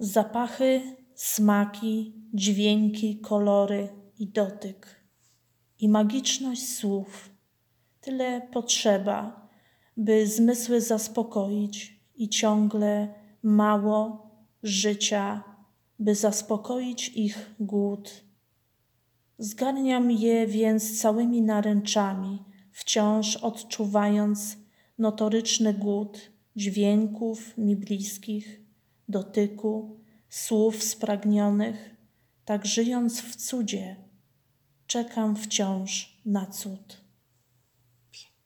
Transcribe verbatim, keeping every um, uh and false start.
Zapachy, smaki, dźwięki, kolory i dotyk. I magiczność słów. Tyle potrzeba, by zmysły zaspokoić i ciągle mało życia, by zaspokoić ich głód. Zgarniam je więc całymi naręczami, wciąż odczuwając notoryczny głód dźwięków mi bliskich, dotyku, słów spragnionych, tak żyjąc w cudzie, czekam wciąż na cud.